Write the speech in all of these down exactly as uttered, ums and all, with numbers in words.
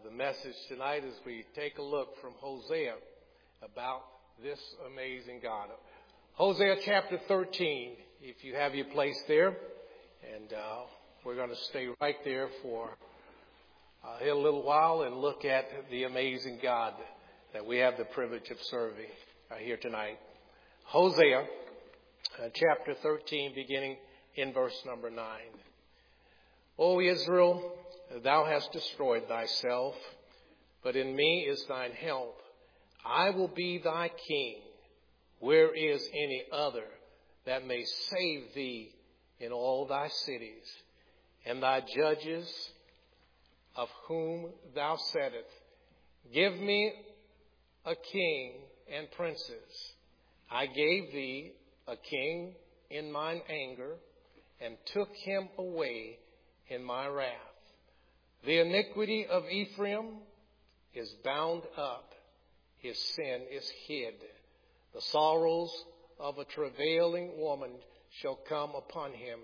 the message tonight as we take a look from Hosea about this amazing God. Hosea chapter thirteen, if you have your place there, and uh, we're going to stay right there for uh, a little while and look at the amazing God that we have the privilege of serving uh, here tonight. Hosea uh, chapter thirteen, beginning in verse number nine. O Israel, thou hast destroyed thyself, but in me is thine help. I will be thy king. Where is any other that may save thee in all thy cities? And thy judges, of whom thou saidest, give me a king and princes. I gave thee a king in mine anger, and took him away in my wrath. The iniquity of Ephraim is bound up, his sin is hid. The sorrows of a travailing woman shall come upon him.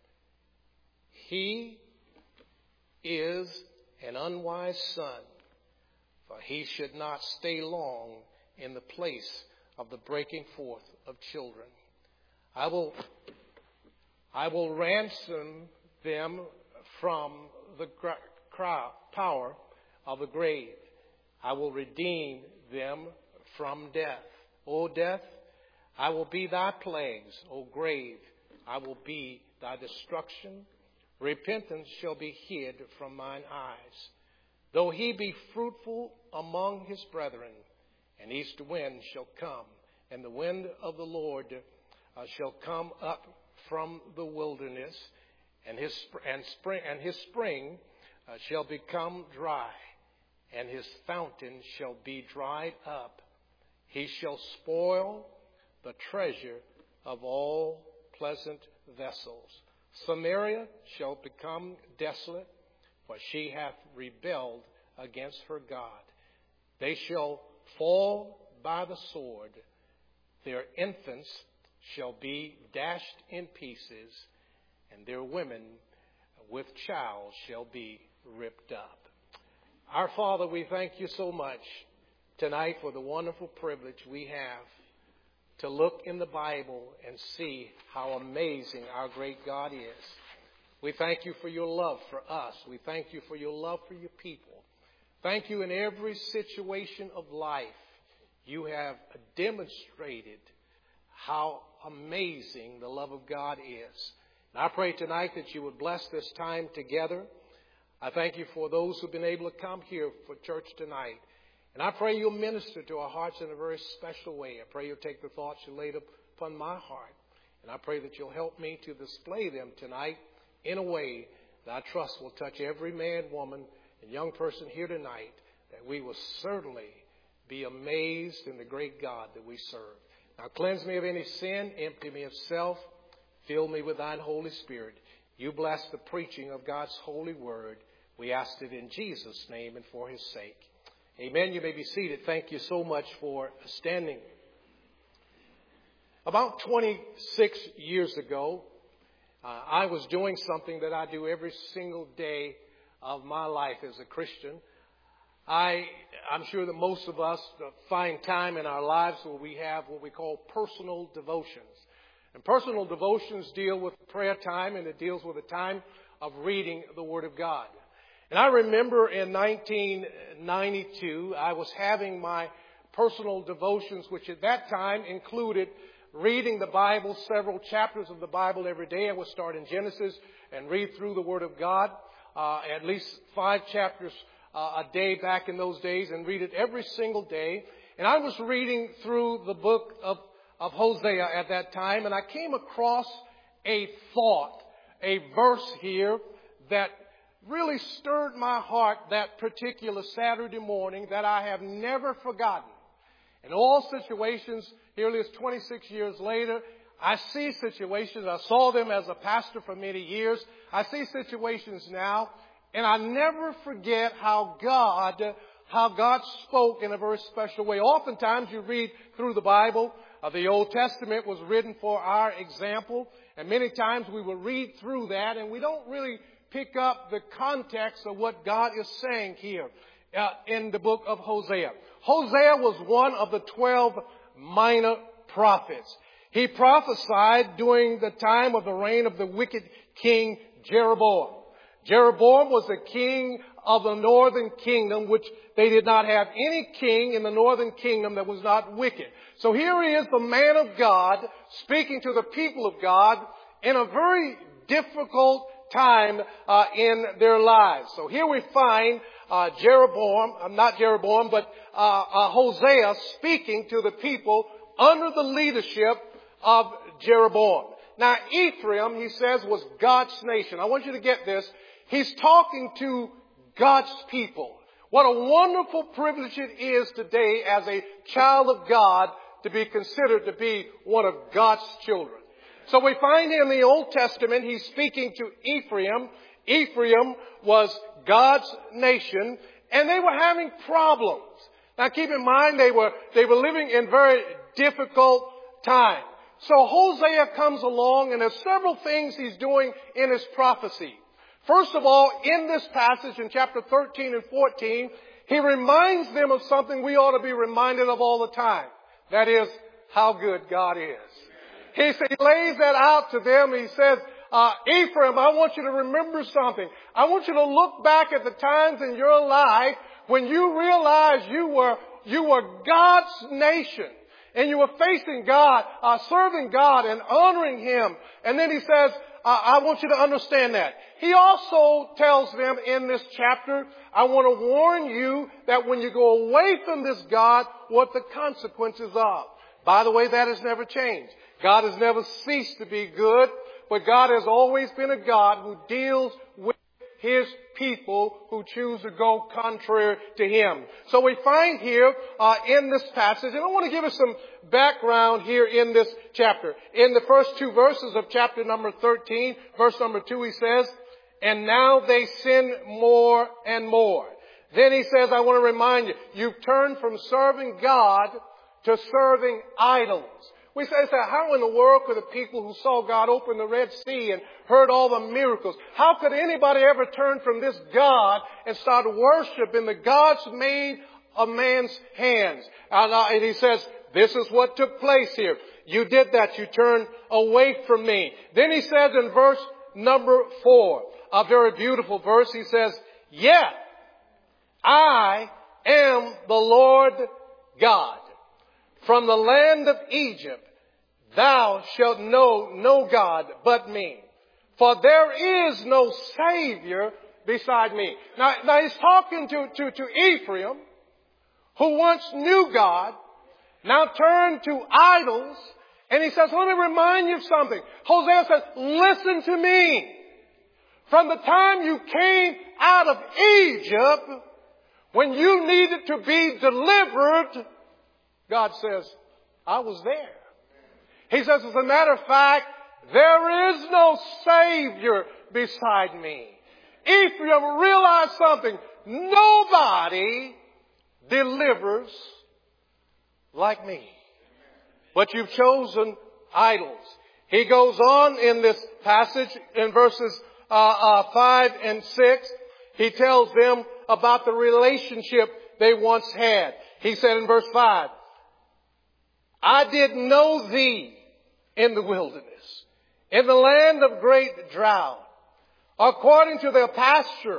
He is an unwise son, for he should not stay long in the place of the breaking forth of children. I will, I will ransom them from the power of the grave. I will redeem them from death. O death, I will be thy plagues. O grave, I will be thy destruction. Repentance shall be hid from mine eyes. Though he be fruitful among his brethren, an east wind shall come, and the wind of the Lord uh, shall come up from the wilderness, and his and spring and his spring uh, shall become dry, and his fountain shall be dried up. He shall spoil the treasure of all pleasant vessels. Samaria shall become desolate, for she hath rebelled against her God. They shall fall by the sword. Their infants shall be dashed in pieces, and their women with child shall be ripped up. Our Father, we thank you so much tonight for the wonderful privilege we have to look in the Bible and see how amazing our great God is. We thank you for your love for us. We thank you for your love for your people. Thank you in every situation of life. You have demonstrated how amazing the love of God is. And I pray tonight that you would bless this time together. I thank you for those who've been able to come here for church tonight. And I pray you'll minister to our hearts in a very special way. I pray you'll take the thoughts you laid upon my heart. And I pray that you'll help me to display them tonight in a way that I trust will touch every man, woman, and young person here tonight, that we will certainly be amazed in the great God that we serve. Now cleanse me of any sin, empty me of self, fill me with thine Holy Spirit. You bless the preaching of God's holy word. We ask it in Jesus' name and for his sake. Amen. You may be seated. Thank you so much for standing. About twenty-six years ago, uh, I was doing something that I do every single day of my life as a Christian. I, I'm sure that most of us find time in our lives where we have what we call personal devotions. And personal devotions deal with prayer time, and it deals with a time of reading the Word of God. And I remember in nineteen ninety-two, I was having my personal devotions, which at that time included reading the Bible, several chapters of the Bible every day. I would start in Genesis and read through the Word of God, uh, at least five chapters uh, a day back in those days, and read it every single day. And I was reading through the book of, of Hosea at that time, and I came across a thought, a verse here that really stirred my heart that particular Saturday morning that I have never forgotten. In all situations, here it is twenty-six years later, I see situations, I saw them as a pastor for many years. I see situations now, and I never forget how God, how God spoke in a very special way. Oftentimes you read through the Bible, uh, the Old Testament was written for our example, and many times we will read through that and we don't really pick up the context of what God is saying here. uh, in the book of Hosea. Hosea was one of the twelve minor prophets. He prophesied during the time of the reign of the wicked king Jeroboam. Jeroboam was the king of the northern kingdom, which they did not have any king in the northern kingdom that was not wicked. So here he is, the man of God, speaking to the people of God in a very difficult time uh, in their lives. So here we find uh, Jeroboam, uh, not Jeroboam, but uh, uh, Hosea speaking to the people under the leadership of Jeroboam. Now, Ephraim, he says, was God's nation. I want you to get this. He's talking to God's people. What a wonderful privilege it is today as a child of God to be considered to be one of God's children. So we find in the Old Testament, he's speaking to Ephraim. Ephraim was God's nation, and they were having problems. Now keep in mind, they were, they were living in very difficult times. So Hosea comes along, and there's several things he's doing in his prophecy. First of all, in this passage in chapter thirteen and fourteen, he reminds them of something we ought to be reminded of all the time. That is, how good God is. He, he lays that out to them. He says, uh, Ephraim, I want you to remember something. I want you to look back at the times in your life when you realized you were, you were God's nation. And you were facing God, uh, serving God and honoring Him. And then he says, uh, I want you to understand that. He also tells them in this chapter, I want to warn you that when you go away from this God, what the consequences are. By the way, that has never changed. God has never ceased to be good, but God has always been a God who deals with His people who choose to go contrary to Him. So we find here uh, in this passage, and I want to give us some background here in this chapter. In the first two verses of chapter number thirteen, verse number two, he says, and now they sin more and more. Then he says, I want to remind you, you've turned from serving God to serving idols. We say, how in the world could the people who saw God open the Red Sea and heard all the miracles, how could anybody ever turn from this God and start worshiping the gods made of man's hands? And he says, this is what took place here. You did that. You turned away from me. Then he says in verse number four, a very beautiful verse, he says, yet I am the Lord God. From the land of Egypt, thou shalt know no God but me. For there is no Savior beside me. Now, now he's talking to, to, to Ephraim, who once knew God, now turned to idols, and he says, let me remind you of something. Hosea says, listen to me. From the time you came out of Egypt, when you needed to be delivered, God says, I was there. He says, as a matter of fact, there is no Savior beside me. Ephraim realized something. Nobody delivers like me. But you've chosen idols. He goes on in this passage in verses uh, uh, five and six. He tells them about the relationship they once had. He said in verse five, I did know thee in the wilderness, in the land of great drought. According to their pasture,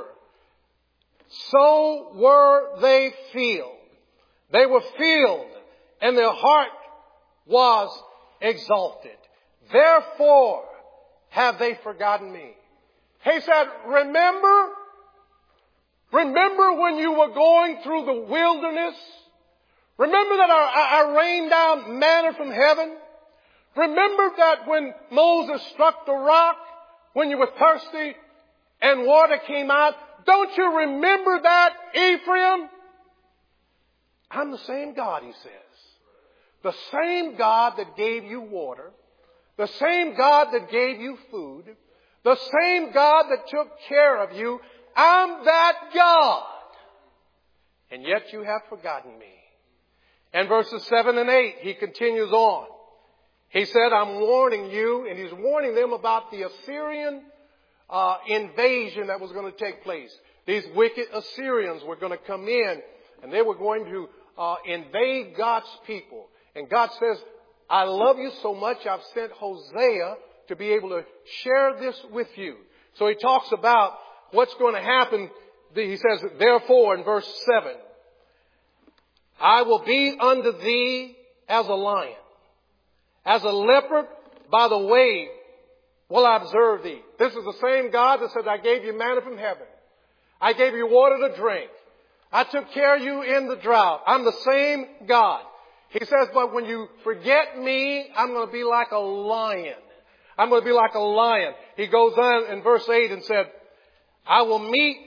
so were they filled. They were filled, and their heart was exalted. Therefore have they forgotten me. He said, remember, remember when you were going through the wilderness? Remember that I, I rained down manna from heaven? Remember that when Moses struck the rock, when you were thirsty and water came out? Don't you remember that, Ephraim? I'm the same God, he says. The same God that gave you water. The same God that gave you food. The same God that took care of you. I'm that God. And yet you have forgotten me. And verses seven and eight, he continues on. He said, I'm warning you, and he's warning them about the Assyrian uh, invasion that was going to take place. These wicked Assyrians were going to come in and they were going to uh, invade God's people. And God says, I love you so much I've sent Hosea to be able to share this with you. So he talks about what's going to happen. He says, therefore, in verse seven, I will be unto thee as a lion, as a leopard by the way will I observe thee. This is the same God that said, I gave you manna from heaven. I gave you water to drink. I took care of you in the drought. I'm the same God. He says, but when you forget me, I'm going to be like a lion. I'm going to be like a lion. He goes on in verse eight and said, I will meet,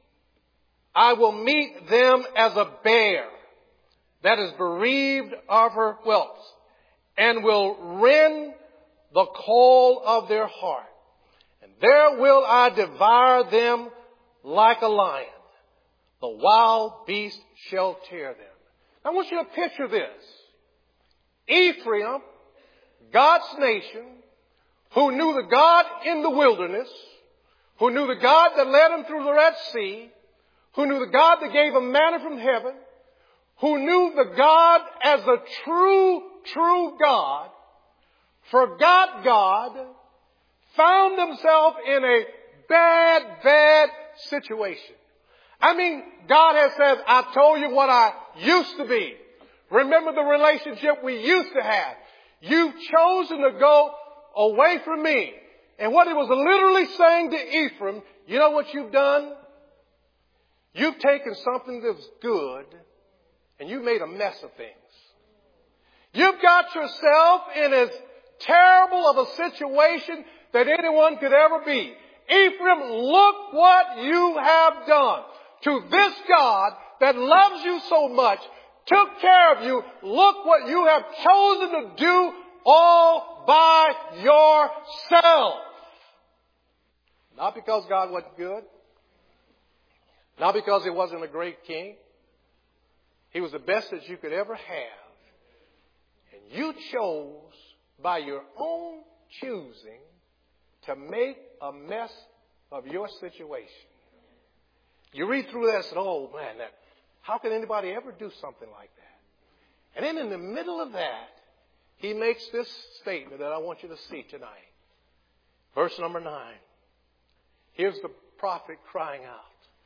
I will meet them as a bear that is bereaved of her whelps, and will rend the caul of their heart. And there will I devour them like a lion. The wild beast shall tear them. I want you to picture this. Ephraim, God's nation, who knew the God in the wilderness, who knew the God that led him through the Red Sea, who knew the God that gave him manna from heaven, who knew the God as a true, true God, forgot God, found themselves in a bad, bad situation. I mean, God has said, I told you what I used to be. Remember the relationship we used to have. You've chosen to go away from me. And what he was literally saying to Ephraim, you know what you've done? You've taken something that's good and you've made a mess of things. You've got yourself in as terrible of a situation that anyone could ever be. Ephraim, look what you have done to this God that loves you so much, took care of you. Look what you have chosen to do all by yourself. Not because God wasn't good. Not because he wasn't a great king. He was the best that you could ever have. And you chose by your own choosing to make a mess of your situation. You read through that and say, oh man, that, how can anybody ever do something like that? And then in the middle of that, he makes this statement that I want you to see tonight. Verse number nine. Here's the prophet crying out.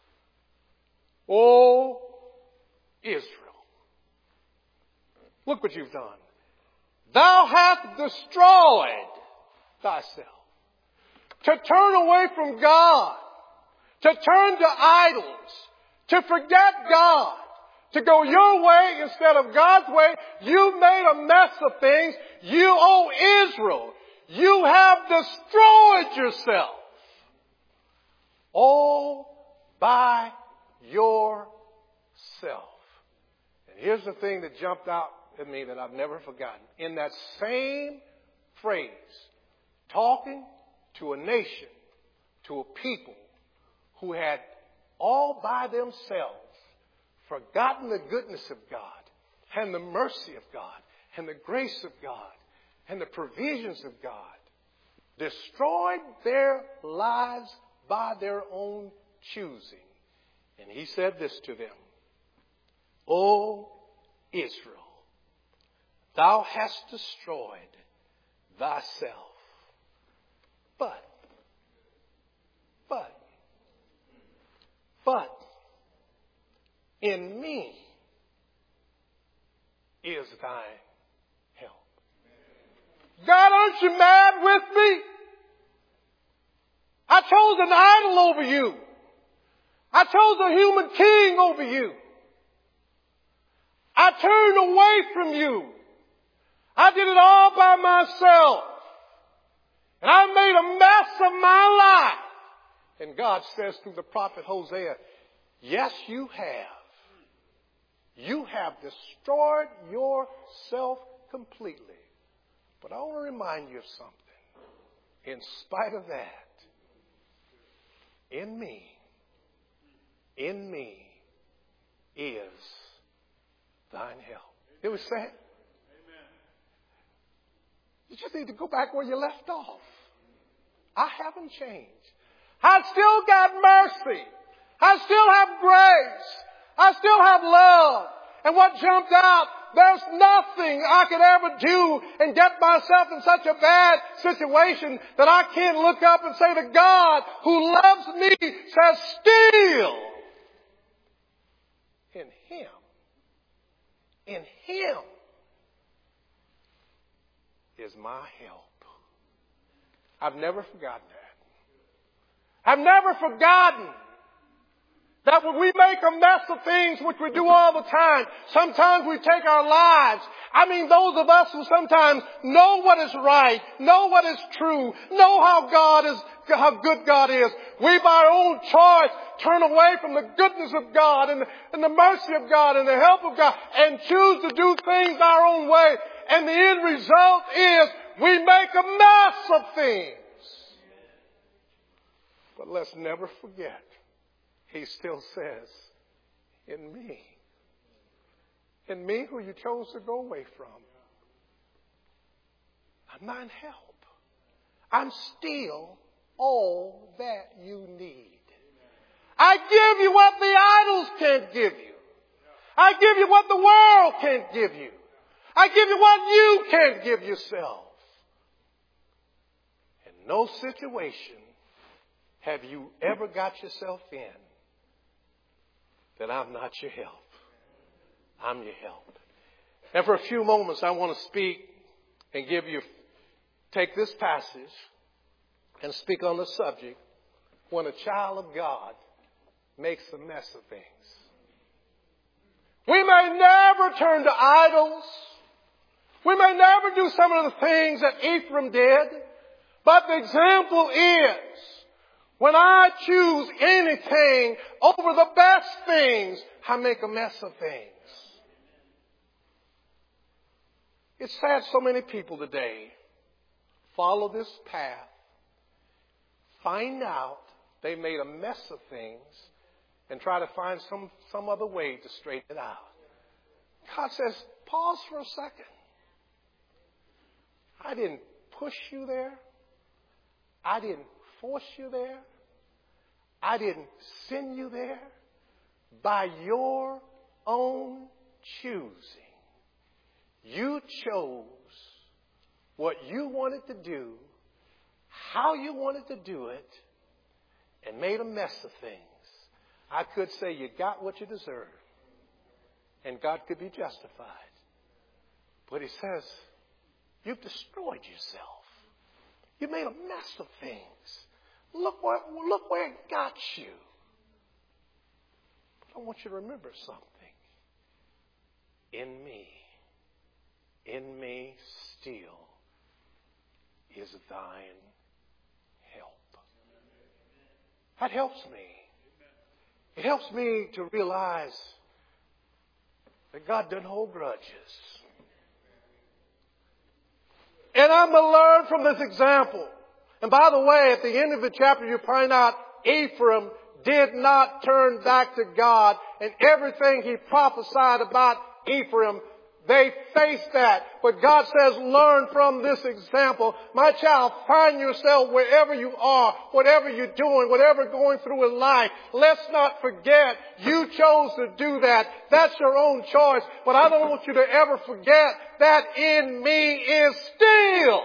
O Israel, look what you've done. Thou hast destroyed thyself. To turn away from God, to turn to idols, to forget God, to go your way instead of God's way. You made a mess of things. You, O Israel, you have destroyed yourself all by yourself. And here's the thing that jumped out at me that I've never forgotten. In that same phrase, talking to a nation, to a people who had all by themselves forgotten the goodness of God and the mercy of God and the grace of God and the provisions of God, destroyed their lives by their own choosing. And he said this to them, O Israel, thou hast destroyed thyself. But, but, but, in me is thy help. God, aren't you mad with me? I chose an idol over you. I chose a human king over you. I turned away from you. I did it all by myself. And I made a mess of my life. And God says through the prophet Hosea, yes, you have. You have destroyed yourself completely. But I want to remind you of something. In spite of that, in me, in me is thine help. It was said. You just need to go back where you left off. I haven't changed. I still got mercy. I still have grace. I still have love. And what jumped out, there's nothing I could ever do and get myself in such a bad situation that I can't look up and say the God who loves me says still in Him. In Him is my help. I've never forgotten that. I've never forgotten that when we make a mess of things, which we do all the time, sometimes we take our lives. I mean, those of us who sometimes know what is right, know what is true, know how God is, how good God is. We, by our own choice, turn away from the goodness of God and the, and the mercy of God and the help of God and choose to do things our own way. And the end result is we make a mess of things. But let's never forget, He still says, in me. In me who you chose to go away from. I'm thine help. I'm still all that you need. I give you what the idols can't give you. I give you what the world can't give you. I give you what you can't give yourself. In no situation have you ever got yourself in that I'm not your help. I'm your help. And for a few moments, I want to speak and give you, take this passage and speak on the subject when a child of God makes a mess of things. We may never turn to idols. We may never do some of the things that Ephraim did. But the example is, when I choose anything over the best things, I make a mess of things. It's sad so many people today follow this path, find out they made a mess of things, and try to find some, some other way to straighten it out. God says, pause for a second. I didn't push you there. I didn't force you there. I didn't send you there. By your own choosing, you chose what you wanted to do, how you wanted to do it, and made a mess of things. I could say you got what you deserve, and God could be justified. But He says, you've destroyed yourself. You made a mess of things. Look where, look where it got you. But I want you to remember something. In me, in me still is thine help. That helps me. It helps me to realize that God doesn't hold grudges. And I'm to learn from this example. And by the way, at the end of the chapter, you find out Ephraim did not turn back to God. And everything he prophesied about Ephraim, they faced that. But God says, learn from this example. My child, find yourself wherever you are, whatever you're doing, whatever going through in life. Let's not forget, you chose to do that. That's your own choice. But I don't want you to ever forget that in me is still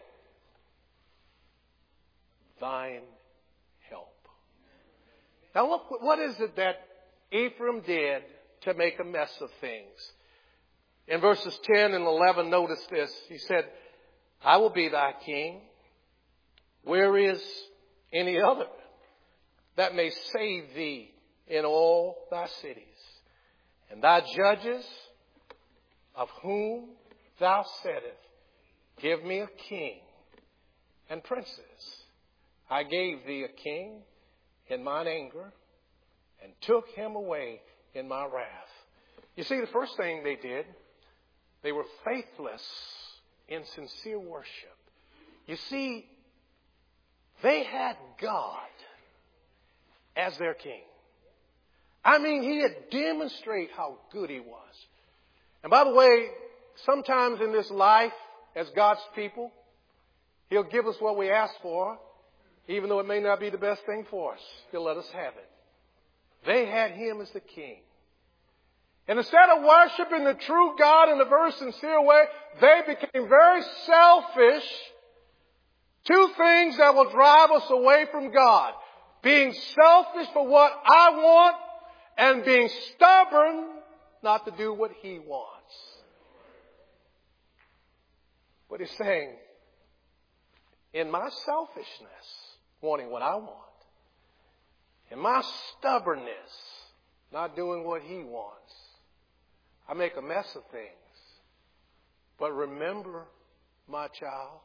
thine help. Now look, what is it that Ephraim did to make a mess of things? In verses ten and eleven, notice this. He said, I will be thy king. Where is any other that may save thee in all thy cities? And thy judges, of whom thou saidest, give me a king and princes. I gave thee a king in mine anger and took him away in my wrath. You see, the first thing they did, they were faithless in sincere worship. You see, they had God as their king. I mean, he had demonstrated how good he was. And by the way, sometimes in this life, as God's people, he'll give us what we ask for, even though it may not be the best thing for us. He'll let us have it. They had him as the king. And instead of worshiping the true God in a very sincere way, they became very selfish. Two things that will drive us away from God. Being selfish for what I want and being stubborn not to do what he wants. But he's saying, in my selfishness, wanting what I want, in my stubbornness, not doing what he wants, I make a mess of things. But remember, my child,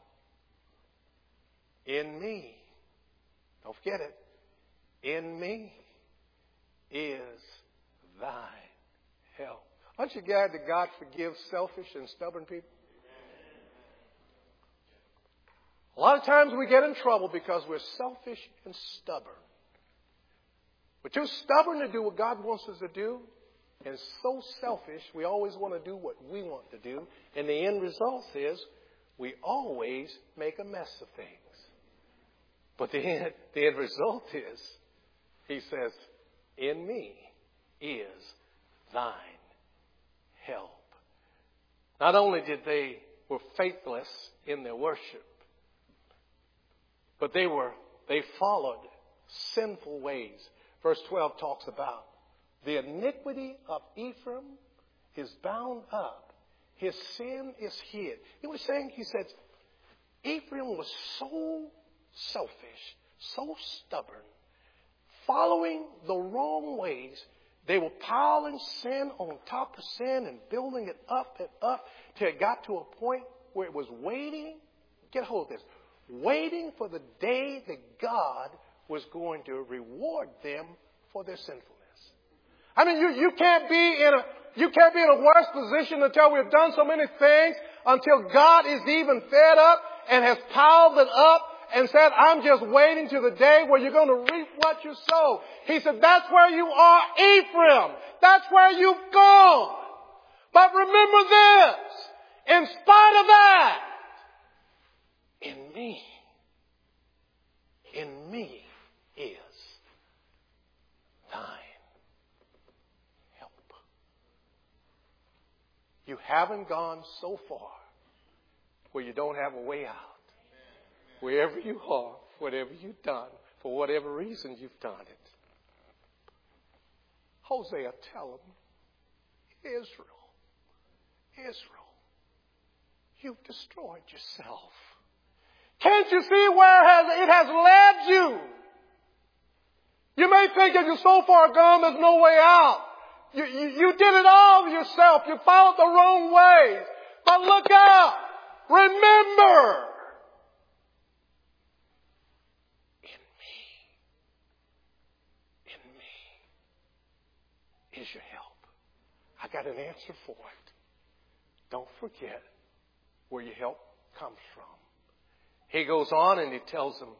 in me, don't forget it, in me is thine help. Aren't you glad that God forgives selfish and stubborn people? A lot of times we get in trouble because we're selfish and stubborn. We're too stubborn to do what God wants us to do, and so selfish we always want to do what we want to do. And the end result is we always make a mess of things. But the end, the end result is, he says, in me is thine help. Not only did they were faithless in their worship, but they were they followed sinful ways. Verse twelve talks about the iniquity of Ephraim is bound up. His sin is hid. He was saying, he said, Ephraim was so selfish, so stubborn, following the wrong ways. They were piling sin on top of sin and building it up and up till it got to a point where it was waiting. Get hold of this. Waiting for the day that God was going to reward them for their sinfulness. I mean, you, you can't be in a you can't be in a worse position until we've done so many things, until God is even fed up and has piled it up and said, I'm just waiting to the day where you're going to reap what you sow. He said, that's where you are, Ephraim. That's where you've gone. But remember this, in spite of that, in me, in me is thine help. You haven't gone so far where you don't have a way out. Wherever you are, whatever you've done, for whatever reason you've done it. Hosea, tell them, Israel, Israel, you've destroyed yourself. Can't you see where it has, it has led you? You may think that you're so far gone, there's no way out. You, you, you did it all yourself. You followed the wrong ways. But look out. Remember. Is your help. I got an answer for it. Don't forget where your help comes from. He goes on and he tells them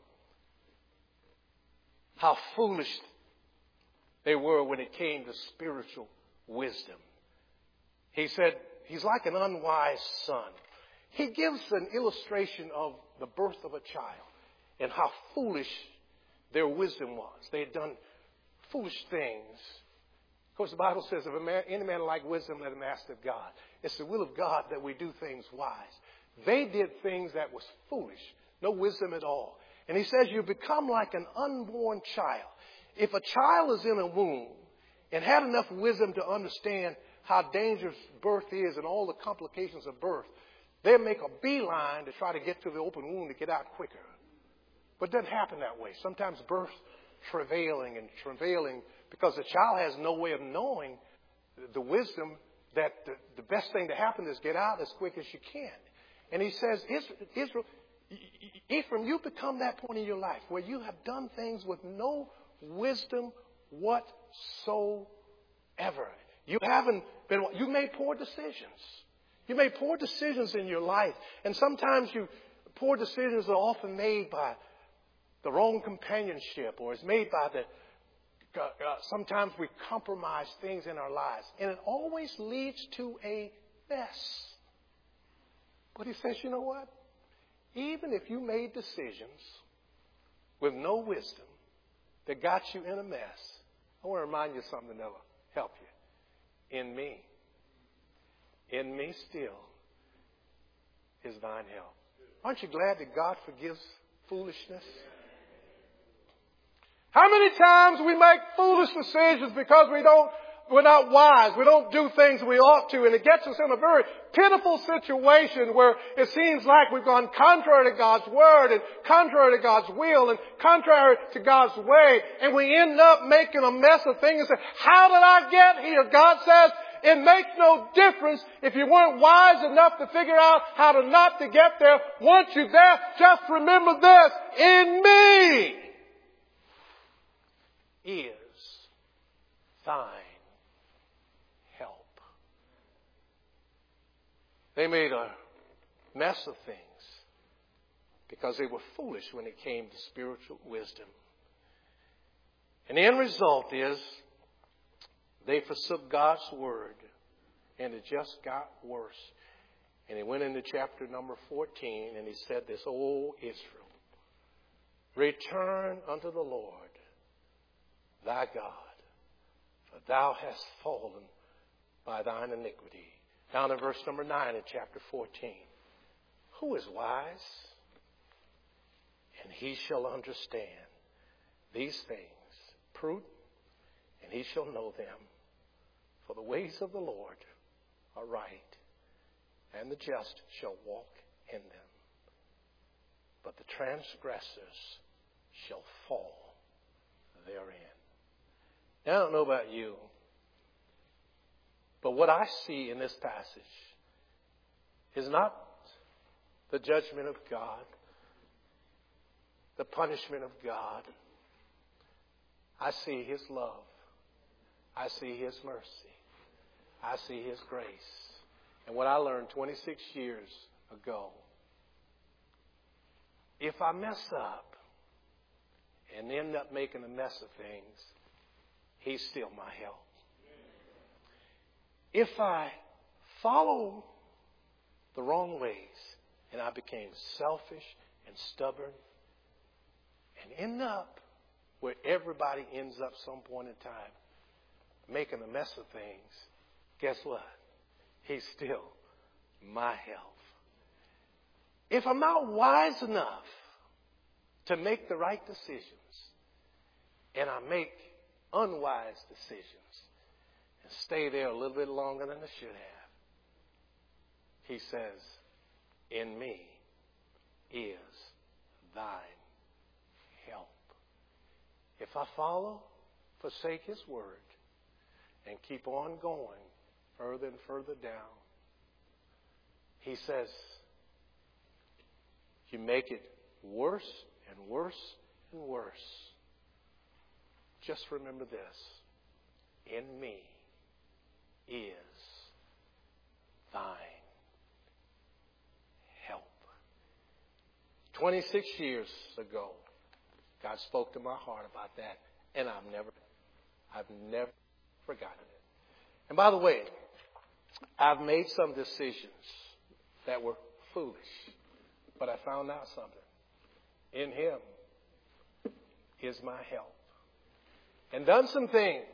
how foolish they were when it came to spiritual wisdom. He said he's like an unwise son. He gives an illustration of the birth of a child and how foolish their wisdom was. They had done foolish things. Of course, the Bible says, if a man, any man lack wisdom, let him ask of God. It's the will of God that we do things wise. They did things that was foolish, no wisdom at all. And he says, you become like an unborn child. If a child is in a womb and had enough wisdom to understand how dangerous birth is and all the complications of birth, they'll make a beeline to try to get to the open womb to get out quicker. But it doesn't happen that way. Sometimes birth travailing and travailing because the child has no way of knowing the wisdom that the, the best thing to happen is get out as quick as you can. And he says, Israel, Ephraim, you've become that point in your life where you have done things with no wisdom whatsoever. You haven't been, you made poor decisions. You made poor decisions in your life. And sometimes you, poor decisions are often made by the wrong companionship, or it's made by the, uh, uh, sometimes we compromise things in our lives. And it always leads to a mess. But he says, you know what? Even if you made decisions with no wisdom that got you in a mess, I want to remind you of something that will help you. In me, in me still is thine help. Aren't you glad that God forgives foolishness? How many times we make foolish decisions because we don't, we're not wise. We don't do things we ought to. And it gets us in a very pitiful situation where it seems like we've gone contrary to God's word and contrary to God's will and contrary to God's way. And we end up making a mess of things and say, how did I get here? God says, it makes no difference if you weren't wise enough to figure out how to not to get there. Once you're there, just remember this. In me is thine help. They made a mess of things because they were foolish when it came to spiritual wisdom. And the end result is they forsook God's word, and it just got worse. And he went into chapter number fourteen, and he said this, O Israel, return unto the Lord thy God, for thou hast fallen by thine iniquity. Down in verse number nine in chapter fourteen. Who is wise? And he shall understand these things, prudent, and he shall know them. For the ways of the Lord are right, and the just shall walk in them. But the transgressors shall fall therein. Now, I don't know about you, but what I see in this passage is not the judgment of God, the punishment of God. I see His love. I see His mercy. I see His grace. And what I learned twenty-six years ago, if I mess up and end up making a mess of things, He's still my help. If I follow the wrong ways and I became selfish and stubborn and end up where everybody ends up some point in time, making a mess of things, guess what? He's still my help. If I'm not wise enough to make the right decisions and I make unwise decisions and stay there a little bit longer than I should have, he says, in me is thine help. If I follow, forsake His word, and keep on going further and further down, he says, you make it worse and worse and worse. Just remember this. In me is thine help. twenty-six years ago, God spoke to my heart about that, and I've never, I've never forgotten it. And by the way, I've made some decisions that were foolish, but I found out something. In Him is my help. And done some things.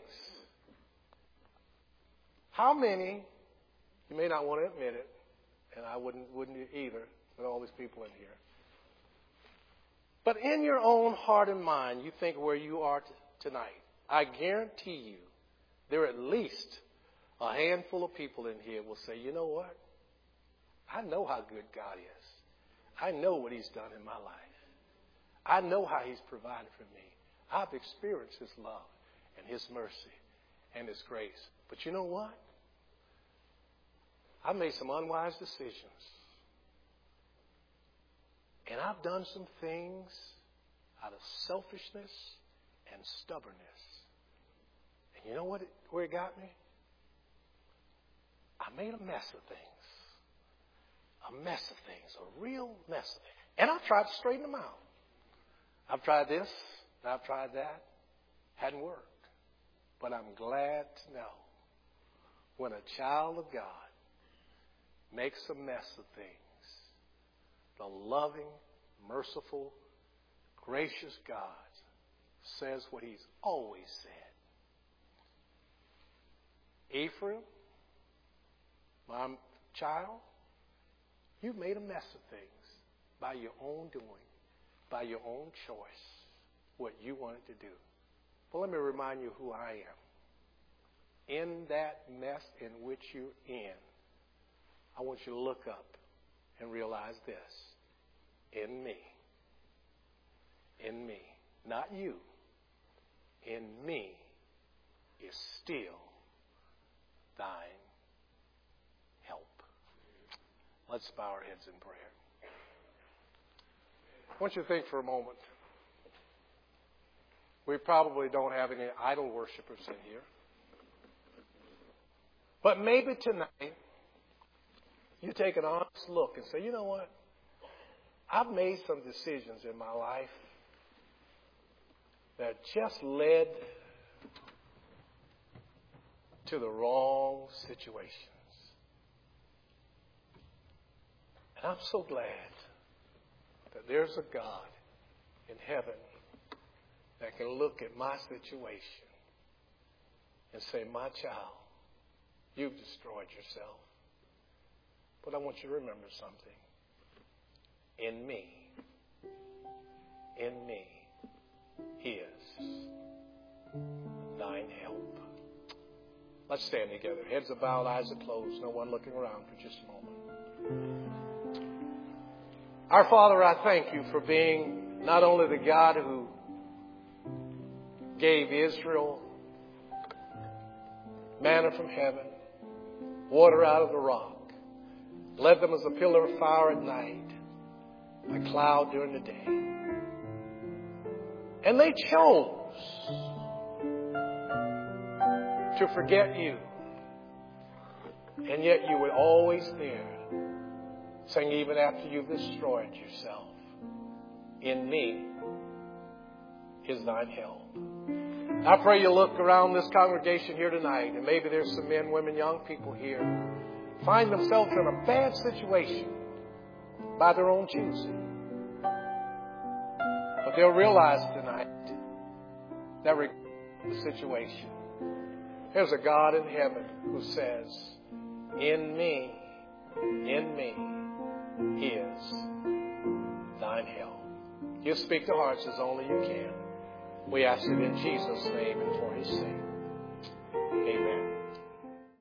How many, you may not want to admit it, and I wouldn't, wouldn't either with all these people in here, but in your own heart and mind, you think where you are t- tonight, I guarantee you there are at least a handful of people in here will say, you know what? I know how good God is. I know what He's done in my life. I know how He's provided for me. I've experienced His love and His mercy and His grace. But you know what? I've made some unwise decisions. And I've done some things out of selfishness and stubbornness. And you know what? It, where it got me? I made a mess of things. A mess of things. A real mess of things. And I've tried to straighten them out. I've tried this. And I've tried that. Hadn't worked. But I'm glad to know when a child of God makes a mess of things, the loving, merciful, gracious God says what He's always said. Ephraim, my child, you've made a mess of things by your own doing, by your own choice, what you wanted to do. Well, let me remind you who I am. In that mess in which you're in, I want you to look up and realize this. In me. In me. Not you. In me is still thine help. Let's bow our heads in prayer. I want you to think for a moment. We probably don't have any idol worshipers in here. But maybe tonight you take an honest look and say, you know what? I've made some decisions in my life that just led to the wrong situations. And I'm so glad that there's a God in heaven that can look at my situation and say, my child, you've destroyed yourself. But I want you to remember something. In me, in me is thine help. Let's stand together. Heads are bowed, eyes are closed. No one looking around for just a moment. Our Father, I thank you for being not only the God who gave Israel manna from heaven, water out of the rock, led them as a pillar of fire at night, a cloud during the day. And they chose to forget you. And yet you were always there, saying, even after you've destroyed yourself, in me is thine help. I pray you look around this congregation here tonight, and maybe there's some men, women, young people here, find themselves in a bad situation by their own choosing. But they'll realize tonight that regardless of the situation, there's a God in heaven who says, in me, in me is thine help. You speak to hearts as only you can. We ask it in Jesus' name and for his sake.